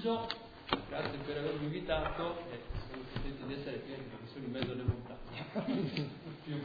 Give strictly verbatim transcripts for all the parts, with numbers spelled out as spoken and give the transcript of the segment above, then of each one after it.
pomeriggio, grazie per avermi invitato e sono contento di essere qui anche perché sono in mezzo alle montagne. Più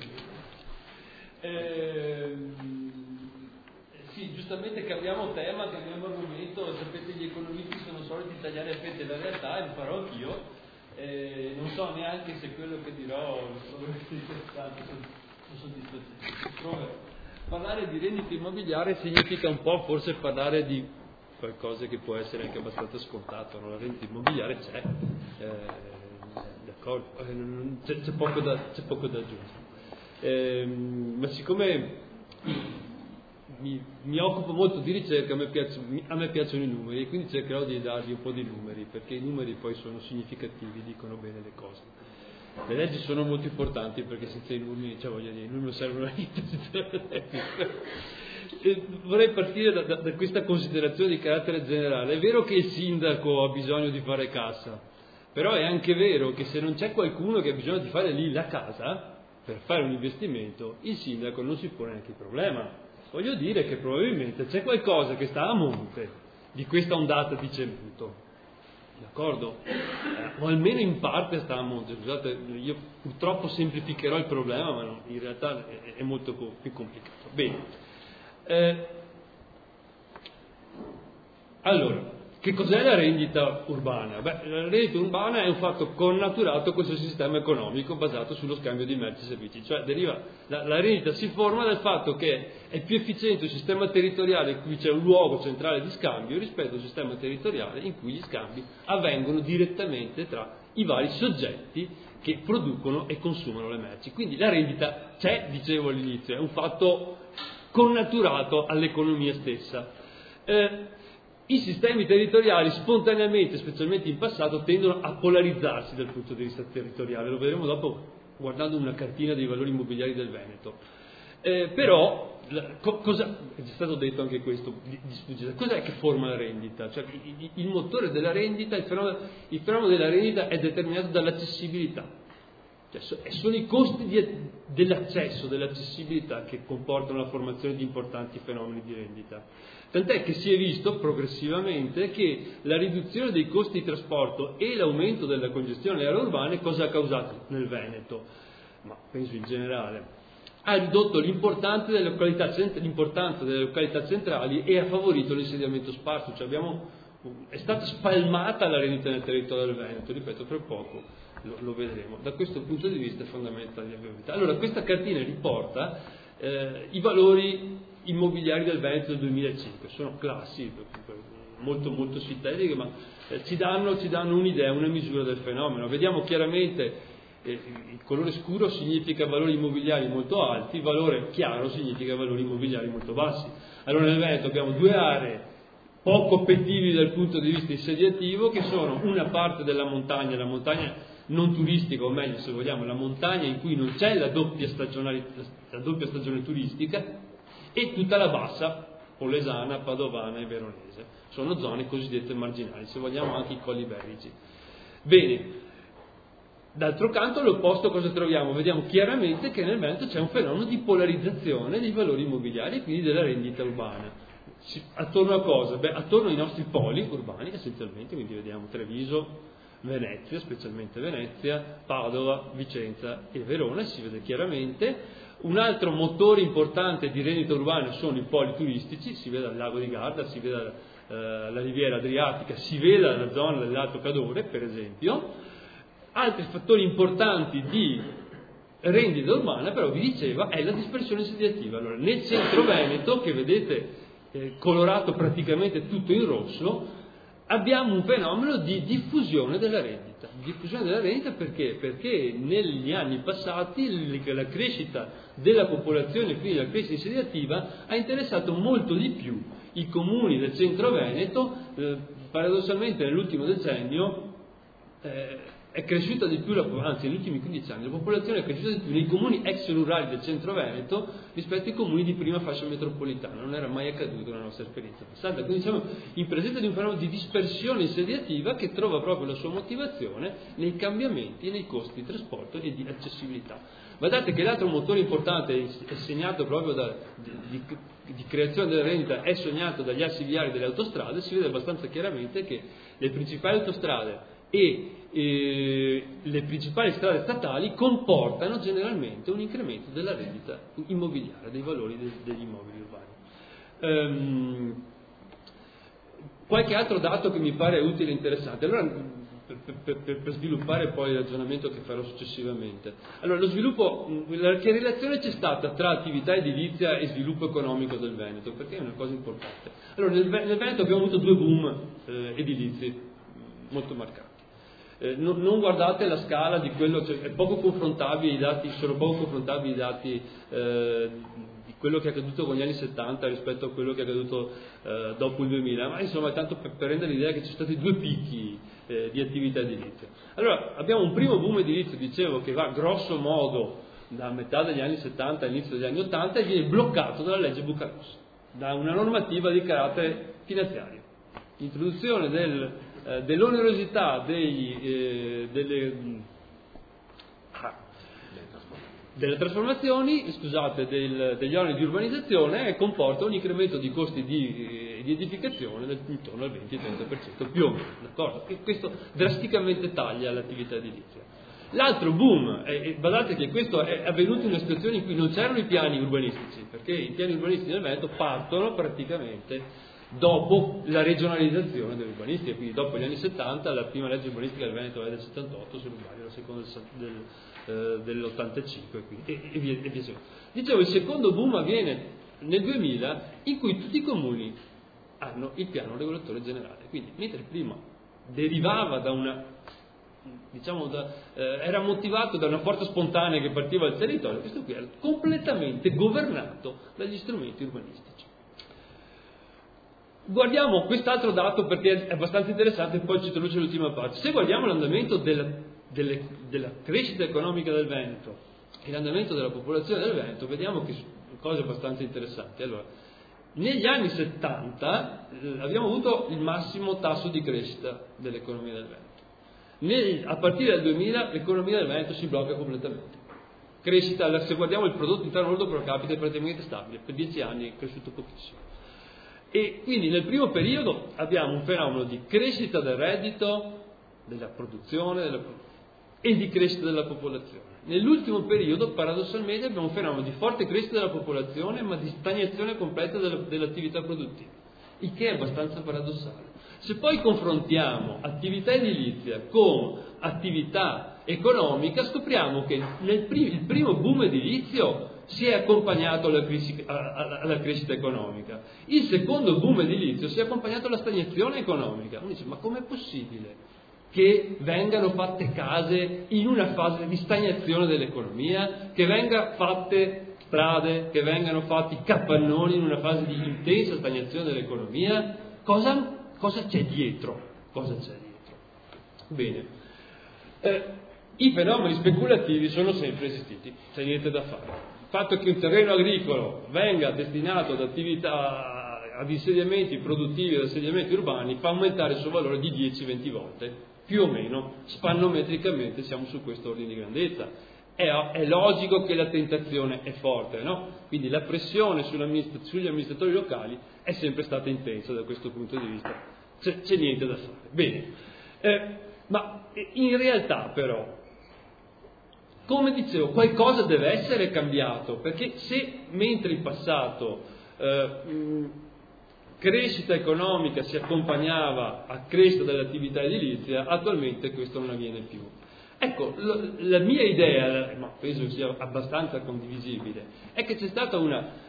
ehm, sì, giustamente cambiamo tema, cambiamo argomento, sapete gli economisti sono soliti tagliare a fette la realtà e lo farò anch'io, eh, non so neanche se quello che dirò lo troverete interessante, sono, sono soddisfatto. Parlare di rendita immobiliare significa un po' forse parlare di qualcosa che può essere anche abbastanza scontato, no? La rendita immobiliare c'è, eh, d'accordo, eh, c'è, c'è, poco da, c'è poco da aggiungere. Eh, ma siccome mi, mi occupo molto di ricerca, a me, piace, a me piacciono i numeri e quindi cercherò di darvi un po' di numeri, perché i numeri poi sono significativi, dicono bene le cose. Le leggi sono molto importanti perché senza i numeri, cioè voglio dire, i numeri non servono a niente. E vorrei partire da, da, da questa considerazione di carattere generale. È vero che il sindaco ha bisogno di fare cassa, però è anche vero che se non c'è qualcuno che ha bisogno di fare lì la casa per fare un investimento, il sindaco non si pone neanche il problema. Voglio dire che probabilmente c'è qualcosa che sta a monte di questa ondata di cemento. D'accordo? Eh, o almeno in parte sta a monte. Scusate, io purtroppo semplificherò il problema, ma no, in realtà è, è molto più complicato. Bene. Eh, allora, che cos'è la rendita urbana? Beh, la rendita urbana è un fatto connaturato a questo sistema economico basato sullo scambio di merci e servizi, cioè deriva, la, la rendita si forma dal fatto che è più efficiente un sistema territoriale in cui c'è un luogo centrale di scambio rispetto a un sistema territoriale in cui gli scambi avvengono direttamente tra i vari soggetti che producono e consumano le merci. Quindi la rendita c'è, dicevo all'inizio, è un fatto connaturato all'economia stessa. Eh, I sistemi territoriali spontaneamente, specialmente in passato, tendono a polarizzarsi dal punto di vista territoriale, lo vedremo dopo guardando una cartina dei valori immobiliari del Veneto. Eh, però, la, co, cosa, è stato detto anche questo, di, di sfuggita, cos'è che forma la rendita? Cioè, il, il motore della rendita, il fenomeno, il fenomeno della rendita è determinato dall'accessibilità. Cioè, sono i costi di, dell'accesso, dell'accessibilità che comportano la formazione di importanti fenomeni di rendita. Tant'è che si è visto progressivamente che la riduzione dei costi di trasporto e l'aumento della congestione nelle aree urbane cosa ha causato nel Veneto? Ma penso in generale. Ha ridotto l'importanza delle località, l'importanza delle località centrali e ha favorito l'insediamento sparso. Cioè abbiamo, è stata spalmata la rendita nel territorio del Veneto, ripeto, fra poco lo, lo vedremo. Da questo punto di vista è fondamentale la viabilità. Allora, questa cartina riporta eh, i valori immobiliari del Veneto del duemilacinque, sono classi molto molto sintetiche, ma eh, ci, danno, ci danno un'idea, una misura del fenomeno. Vediamo chiaramente eh, il colore scuro significa valori immobiliari molto alti, il valore chiaro significa valori immobiliari molto bassi. Allora nel Veneto abbiamo due aree poco appetibili dal punto di vista insediativo, che sono una parte della montagna, la montagna non turistica, o meglio se vogliamo la montagna in cui non c'è la doppia, la doppia stagione turistica, e tutta la bassa polesana, padovana e veronese. Sono zone cosiddette marginali, se vogliamo anche i colli iberici. Bene, d'altro canto all'opposto cosa troviamo? Vediamo chiaramente che nel Veneto c'è un fenomeno di polarizzazione dei valori immobiliari e quindi della rendita urbana. Attorno a cosa? Beh, attorno ai nostri poli urbani essenzialmente, quindi vediamo Treviso, Venezia, specialmente Venezia, Padova, Vicenza e Verona, si vede chiaramente. Un altro motore importante di rendita urbana sono i poli turistici, si vede al lago di Garda, si vede eh, la riviera adriatica, si vede la zona dell'Alto Cadore, per esempio. Altri fattori importanti di rendita urbana, però vi dicevo, è la dispersione insediativa. Allora, nel centro Veneto, che vedete eh, colorato praticamente tutto in rosso, abbiamo un fenomeno di diffusione della rendita. Diffusione della rendita perché? Perché negli anni passati la crescita della popolazione, quindi la crescita insediativa, ha interessato molto di più i comuni del centro Veneto. Eh, paradossalmente nell'ultimo decennio eh, è cresciuta di più, la, anzi negli ultimi quindici anni, la popolazione è cresciuta di più nei comuni ex rurali del centro Veneto rispetto ai comuni di prima fascia metropolitana. Non era mai accaduto nella nostra esperienza passata. Quindi siamo in presenza di un fenomeno di dispersione insediativa che trova proprio la sua motivazione nei cambiamenti nei costi di trasporto e di accessibilità. Guardate che l'altro motore importante è segnato proprio da, di, di, di creazione della rendita è sognato dagli assi viari delle autostrade, si vede abbastanza chiaramente che le principali autostrade e eh, le principali strade statali comportano generalmente un incremento della rendita immobiliare, dei valori de, degli immobili urbani. Um, qualche altro dato che mi pare utile e interessante. Allora, Per, per, per sviluppare poi il ragionamento che farò successivamente. Allora, lo sviluppo, che relazione c'è stata tra attività edilizia e sviluppo economico del Veneto? Perché è una cosa importante. Allora, nel, nel Veneto abbiamo avuto due boom eh, edilizi molto marcati. Eh, non, non guardate la scala di quello, cioè, è poco confrontabile i dati, sono poco confrontabili i dati eh, di quello che è accaduto con gli anni settanta rispetto a quello che è accaduto eh, dopo il duemila, ma insomma tanto per, per rendere l'idea che ci sono stati due picchi eh, di attività edilizia. Allora abbiamo un primo boom edilizio, dicevo, che va grosso modo da metà degli anni settanta all'inizio degli anni ottanta e viene bloccato dalla legge Bucarossa, da una normativa di carattere finanziario. L'introduzione del, eh, dell'onerosità dei, eh, delle, ah, delle trasformazioni, scusate, del, degli oneri di urbanizzazione comporta un incremento di costi di, eh, di edificazione del, intorno al venti trenta per cento più o meno, d'accordo? E questo drasticamente taglia l'attività edilizia. L'altro boom, e, e badate che questo è avvenuto in una situazione in cui non c'erano i piani urbanistici, perché i piani urbanistici del Veneto partono praticamente dopo la regionalizzazione dell'urbanistica, quindi dopo gli anni settanta, la prima legge urbanistica del Veneto è del settantotto, se non sbaglio, la seconda del, del, eh, dell'ottantacinque, quindi, e, e, via, e via seguendo. Dicevo, il secondo boom avviene nel duemila, in cui tutti i comuni hanno il piano regolatore generale, quindi mentre prima derivava da una, diciamo, da, eh, era motivato da una forza spontanea che partiva dal territorio, questo qui era completamente governato dagli strumenti urbanistici. Guardiamo quest'altro dato perché è abbastanza interessante e poi ci introduce l'ultima parte. Se guardiamo l'andamento della, delle, della crescita economica del Veneto e l'andamento della popolazione del Veneto, vediamo che sono cose abbastanza interessanti. Allora, negli anni settanta eh, abbiamo avuto il massimo tasso di crescita dell'economia del Veneto. Nel, a partire dal duemila l'economia del Veneto si blocca completamente. Crescita, se guardiamo il prodotto interno lordo pro capite, è praticamente stabile, per dieci anni è cresciuto pochissimo. E quindi nel primo periodo abbiamo un fenomeno di crescita del reddito, della produzione della, e di crescita della popolazione. Nell'ultimo periodo, paradossalmente, abbiamo un fenomeno di forte crescita della popolazione, ma di stagnazione completa della, dell'attività produttiva, il che è abbastanza paradossale. Se poi confrontiamo attività edilizia con attività economica, scopriamo che nel prim- il primo boom edilizio si è accompagnato alla, crisi, alla, alla crescita economica, il secondo boom edilizio si è accompagnato alla stagnazione economica. Uno dice, ma com'è possibile che vengano fatte case in una fase di stagnazione dell'economia, che vengano fatte strade, che vengano fatti capannoni in una fase di intensa stagnazione dell'economia? Cosa, cosa c'è dietro? Cosa c'è dietro? Bene, eh, i fenomeni speculativi sono sempre esistiti, c'è niente da fare. Il fatto che un terreno agricolo venga destinato ad attività, ad insediamenti produttivi, ad insediamenti urbani, fa aumentare il suo valore di dieci venti volte, più o meno, spannometricamente siamo su questo ordine di grandezza. È, è logico che la tentazione è forte, no? Quindi la pressione sull'amministra- sugli amministratori locali è sempre stata intensa da questo punto di vista. C'è, c'è niente da fare. Bene, eh, ma in realtà però, come dicevo, qualcosa deve essere cambiato, perché se mentre in passato eh, mh, crescita economica si accompagnava a crescita dell'attività edilizia, attualmente questo non avviene più. Ecco, lo, la mia idea, ma penso sia abbastanza condivisibile, è che c'è stata una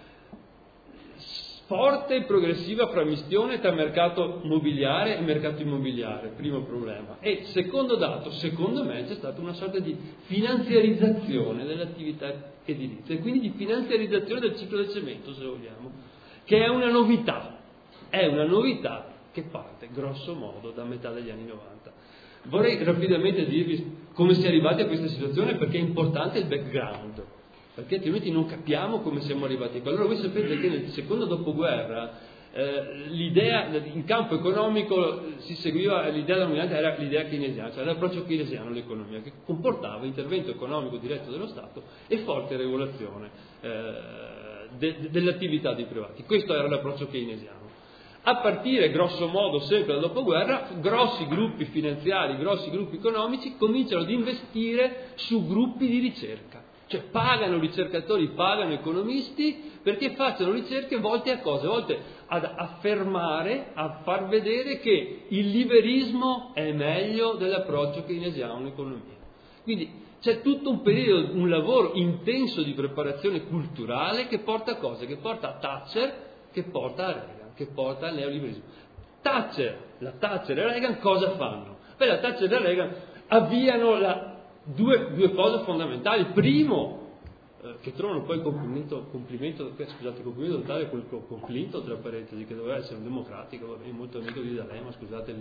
forte e progressiva frammistione tra mercato mobiliare e mercato immobiliare, primo problema. E secondo dato, secondo me, c'è stata una sorta di finanziarizzazione dell'attività edilizia, e quindi di finanziarizzazione del ciclo del cemento, se vogliamo, che è una novità, è una novità che parte, grosso modo, da metà degli anni novanta. Vorrei rapidamente dirvi come si è arrivati a questa situazione, perché è importante il background, perché altrimenti non capiamo come siamo arrivati qua. Allora voi sapete che nel secondo dopoguerra eh, l'idea, in campo economico si seguiva, l'idea dominante era l'idea keynesiana, cioè l'approccio keynesiano all'economia, che comportava intervento economico diretto dello Stato e forte regolazione eh, de, de, delle attività dei privati. Questo era l'approccio keynesiano. A partire, grosso modo, sempre dal dopoguerra, grossi gruppi finanziari, grossi gruppi economici cominciano ad investire su gruppi di ricerca. Cioè pagano ricercatori, pagano economisti perché facciano ricerche volte a cosa? Volte ad affermare, a far vedere che il liberismo è meglio dell'approccio keynesiano all'economia. Quindi c'è tutto un periodo, un lavoro intenso di preparazione culturale che porta a cosa? Che porta a Thatcher, che porta a Reagan, che porta al neoliberismo. Thatcher, la Thatcher e Reagan cosa fanno? Beh, la Thatcher e Reagan avviano la Due, due cose fondamentali. Primo, eh, che trovano poi complimento, complimento, scusate, complimento totale con, con Clinton, tra parentesi, che doveva essere un democratico, vabbè, molto amico di D'Alema, scusate,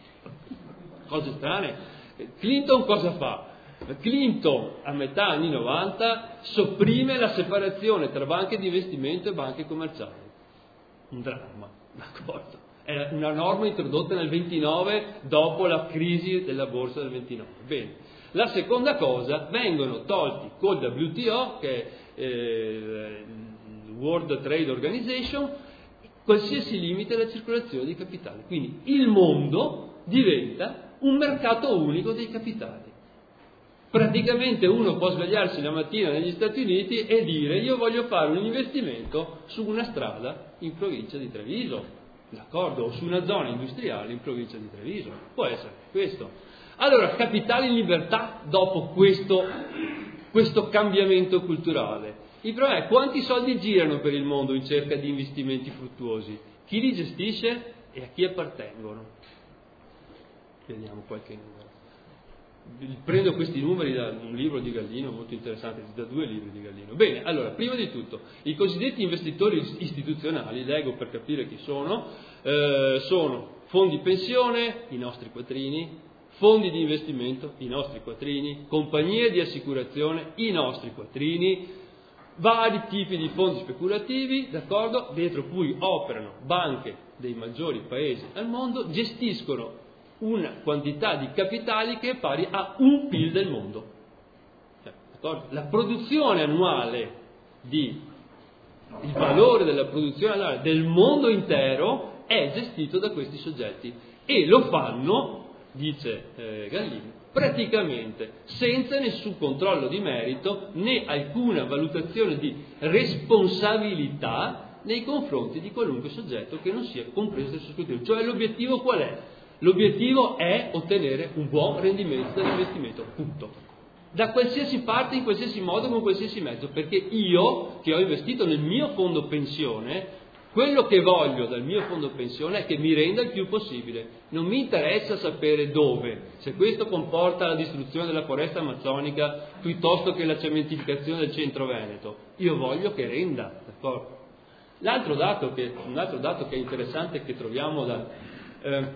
cose strane. Clinton cosa fa? Clinton, a metà anni novanta, sopprime la separazione tra banche di investimento e banche commerciali. Un dramma, d'accordo? È una norma introdotta nel ventinove, dopo la crisi della borsa del ventinove. Bene. La seconda cosa, vengono tolti col W T O, che è eh, World Trade Organization, qualsiasi limite alla circolazione di capitali. Quindi il mondo diventa un mercato unico dei capitali. Praticamente uno può svegliarsi la mattina negli Stati Uniti e dire: io voglio fare un investimento su una strada in provincia di Treviso, d'accordo? O su una zona industriale in provincia di Treviso. Può essere questo. Allora, capitali in libertà dopo questo, questo cambiamento culturale. Il problema è quanti soldi girano per il mondo in cerca di investimenti fruttuosi, chi li gestisce e a chi appartengono. Vediamo qualche numero. Prendo questi numeri da un libro di Gallino molto interessante, da due libri di Gallino. Bene, allora, prima di tutto, i cosiddetti investitori istituzionali, leggo per capire chi sono, eh, sono fondi pensione, i nostri quattrini, fondi di investimento, i nostri quattrini, compagnie di assicurazione, i nostri quattrini, vari tipi di fondi speculativi, d'accordo? Dentro cui operano banche dei maggiori paesi al mondo, gestiscono una quantità di capitali che è pari a un P I L del mondo. D'accordo? La produzione annuale di, il valore della produzione annuale del mondo intero è gestito da questi soggetti e lo fanno, dice eh, Gallino, praticamente senza nessun controllo di merito né alcuna valutazione di responsabilità nei confronti di qualunque soggetto che non sia compreso nel suo scrutinio. Cioè l'obiettivo qual è? L'obiettivo è ottenere un buon rendimento dall'investimento, punto. Da qualsiasi parte, in qualsiasi modo, con qualsiasi mezzo, perché io che ho investito nel mio fondo pensione, quello che voglio dal mio fondo pensione è che mi renda il più possibile. Non mi interessa sapere dove, se questo comporta la distruzione della foresta amazzonica piuttosto che la cementificazione del centro veneto. Io voglio che renda, d'accordo? L'altro dato che, un altro dato che è interessante che troviamo da, eh,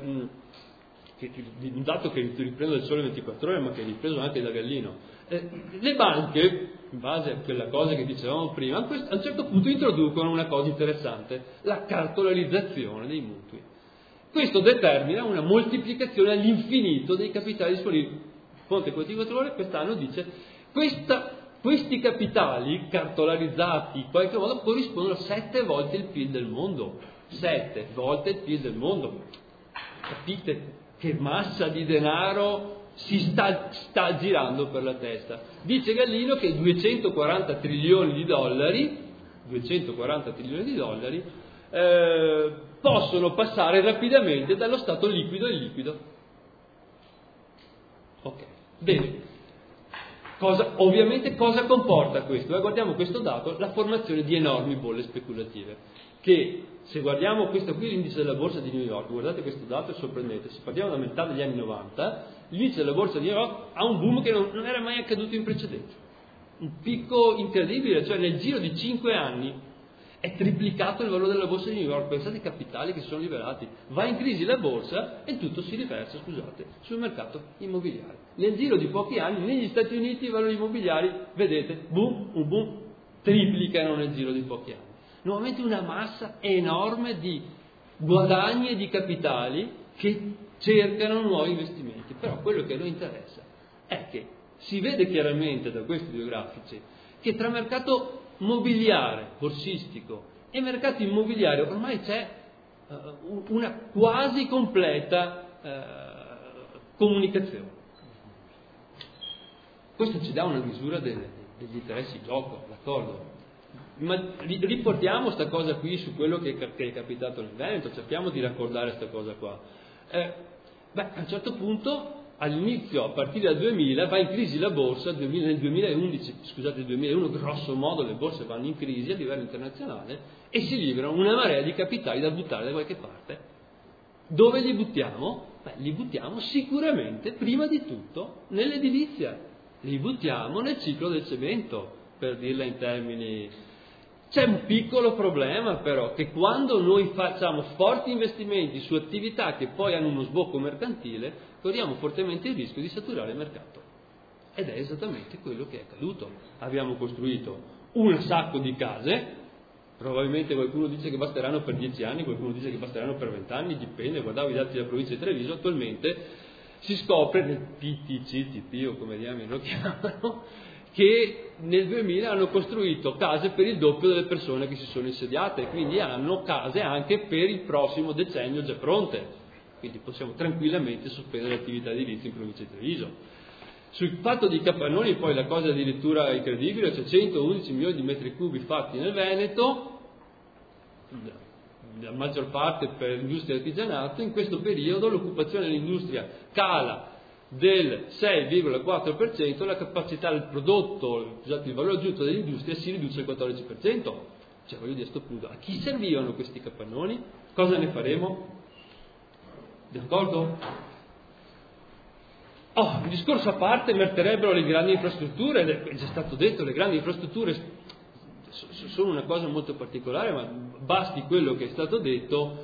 che, un dato che riprendo dal Sole ventiquattro Ore, ma che è ripreso anche da Gallino. Eh, le banche, in base a quella cosa che dicevamo prima, a un certo punto introducono una cosa interessante, la cartolarizzazione dei mutui. Questo determina una moltiplicazione all'infinito dei capitali disponibili. Fonte ventiquattro Ore quest'anno dice questa, questi capitali cartolarizzati in qualche modo corrispondono a sette volte il P I L del mondo. Sette volte il P I L del mondo. Capite che massa di denaro si sta, sta girando per la testa. Dice Gallino che duecentoquaranta trilioni di dollari, duecentoquaranta trilioni di dollari eh, possono passare rapidamente dallo stato liquido al liquido. Ok, bene. Cosa, ovviamente cosa comporta questo? Eh, guardiamo questo dato, la formazione di enormi bolle speculative, che se guardiamo questo qui l'indice della borsa di New York, guardate questo dato è sorprendente, se parliamo da metà degli anni novanta, l'indice della borsa di New York ha un boom che non, non era mai accaduto in precedenza, un picco incredibile, cioè nel giro di cinque anni è triplicato il valore della borsa di New York. Pensate ai capitali che sono liberati, va in crisi la borsa e tutto si riversa, scusate, sul mercato immobiliare. Nel giro di pochi anni negli Stati Uniti i valori immobiliari, vedete, boom, un boom, triplicano nel giro di pochi anni. Nuovamente una massa enorme di guadagni e di capitali che cercano nuovi investimenti. Però quello che a noi interessa è che si vede chiaramente da questi due grafici che tra mercato mobiliare, borsistico e mercato immobiliare ormai c'è uh, una quasi completa uh, comunicazione. Questo ci dà una misura delle, degli interessi in gioco, d'accordo? Ma riportiamo questa cosa qui su quello che è, che è capitato nel Veneto, cerchiamo di raccordare questa cosa qua. Eh, beh, a un certo punto, all'inizio, a partire dal duemila, va in crisi la borsa, nel duemilaundici, scusate, nel duemilauno, grosso modo le borse vanno in crisi a livello internazionale e si liberano una marea di capitali da buttare da qualche parte. Dove li buttiamo? Beh, li buttiamo sicuramente, prima di tutto, nell'edilizia. Li buttiamo nel ciclo del cemento, per dirla in termini. C'è un piccolo problema però, che quando noi facciamo forti investimenti su attività che poi hanno uno sbocco mercantile, corriamo fortemente il rischio di saturare il mercato. Ed è esattamente quello che è accaduto. Abbiamo costruito un sacco di case, probabilmente qualcuno dice che basteranno per dieci anni, qualcuno dice che basteranno per venti anni, dipende, guardavo i dati della provincia di Treviso, attualmente si scopre nel P T C T P o come diamine lo chiamano, che nel duemila hanno costruito case per il doppio delle persone che si sono insediate, quindi hanno case anche per il prossimo decennio già pronte, quindi possiamo tranquillamente sospendere l'attività edilizia in provincia di Treviso. Sul fatto di capannoni poi la cosa addirittura incredibile, c'è centoundici milioni di metri cubi fatti nel Veneto, la maggior parte per l'industria e artigianato. In questo periodo l'occupazione dell'industria cala del sei virgola quattro per cento, la capacità del prodotto, scusate, il valore aggiunto dell'industria si riduce al quattordici per cento. Cioè, voglio dire, a sto punto, a chi servivano questi capannoni? Cosa ne faremo? D'accordo? Oh, un discorso a parte meriterebbero le grandi infrastrutture, è già stato detto, le grandi infrastrutture sono una cosa molto particolare, ma basti quello che è stato detto,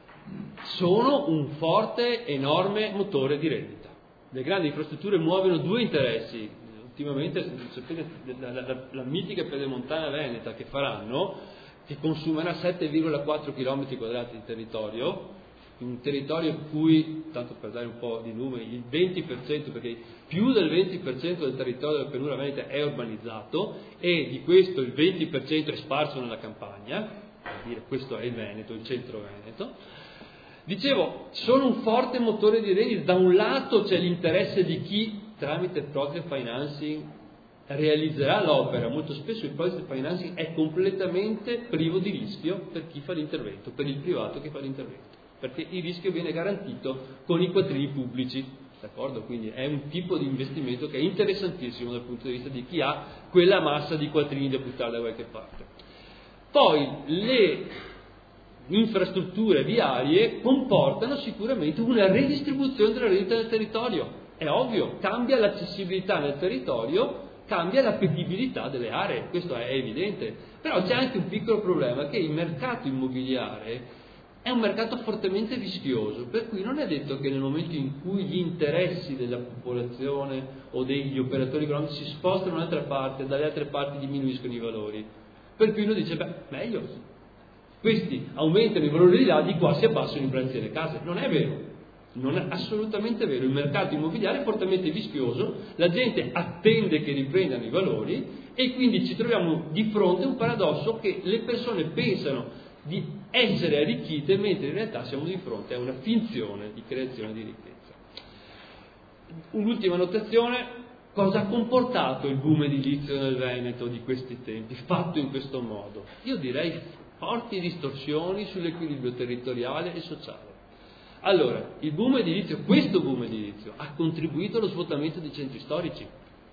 sono un forte, enorme motore di reddito. Le grandi infrastrutture muovono due interessi. Ultimamente, sapete, la, la, la, la mitica pedemontana veneta che faranno, che consumerà sette virgola quattro chilometri quadrati di territorio, un territorio in cui, tanto per dare un po' di numeri, il venti per cento, perché più del venti per cento del territorio della pianura veneta è urbanizzato e di questo il venti per cento è sparso nella campagna, per dire questo è il Veneto, il centro Veneto. Dicevo, sono un forte motore di reddito. Da un lato c'è l'interesse di chi tramite project financing realizzerà l'opera, molto spesso il project financing è completamente privo di rischio per chi fa l'intervento, per il privato che fa l'intervento, perché il rischio viene garantito con i quattrini pubblici, d'accordo? Quindi è un tipo di investimento che è interessantissimo dal punto di vista di chi ha quella massa di quattrini da buttare da qualche parte. Poi le infrastrutture viarie comportano sicuramente una redistribuzione della rendita del territorio, è ovvio, cambia l'accessibilità nel territorio, cambia l'appetibilità delle aree, questo è evidente, però c'è anche un piccolo problema, che il mercato immobiliare è un mercato fortemente rischioso, per cui non è detto che nel momento in cui gli interessi della popolazione o degli operatori economici si spostano da un'altra parte, dalle altre parti diminuiscono i valori, per cui uno dice, beh, meglio, questi aumentano i valori di là, di qua si abbassano i prezzi delle case. Non è vero, non è assolutamente vero. Il mercato immobiliare è fortemente rischioso, la gente attende che riprendano i valori e quindi ci troviamo di fronte a un paradosso che le persone pensano di essere arricchite mentre in realtà siamo di fronte a una finzione di creazione di ricchezza. Un'ultima notazione: cosa ha comportato il boom edilizio nel Veneto di questi tempi, fatto in questo modo? Io direi forti distorsioni sull'equilibrio territoriale e sociale. Allora, il boom edilizio, questo boom edilizio, ha contribuito allo svuotamento dei centri storici.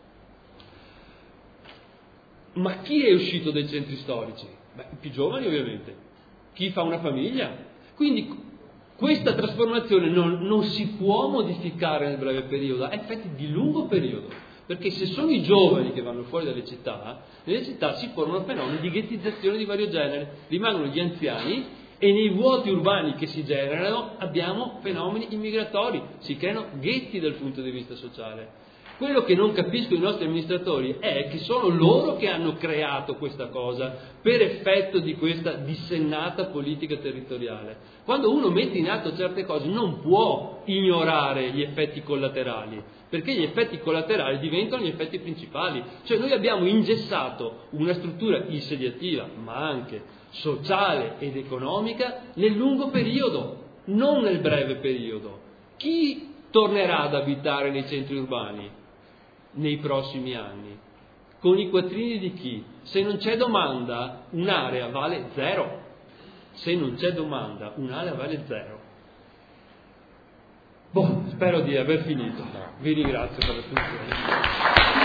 Ma chi è uscito dai centri storici? Beh, i più giovani ovviamente, chi fa una famiglia. Quindi questa trasformazione non, non si può modificare nel breve periodo, ha effetti di lungo periodo. Perché se sono i giovani che vanno fuori dalle città, nelle città si formano fenomeni di ghettizzazione di vario genere, rimangono gli anziani e nei vuoti urbani che si generano abbiamo fenomeni immigratori, si creano ghetti dal punto di vista sociale. Quello che non capiscono i nostri amministratori è che sono loro che hanno creato questa cosa per effetto di questa dissennata politica territoriale. Quando uno mette in atto certe cose non può ignorare gli effetti collaterali, perché gli effetti collaterali diventano gli effetti principali. Cioè noi abbiamo ingessato una struttura insediativa, ma anche sociale ed economica nel lungo periodo, non nel breve periodo. Chi tornerà ad abitare nei centri urbani nei prossimi anni? Con i quattrini di chi? Se non c'è domanda, un'area vale zero. Se non c'è domanda, un'area vale zero. Boh, spero di aver finito. Vi ringrazio per l'attenzione.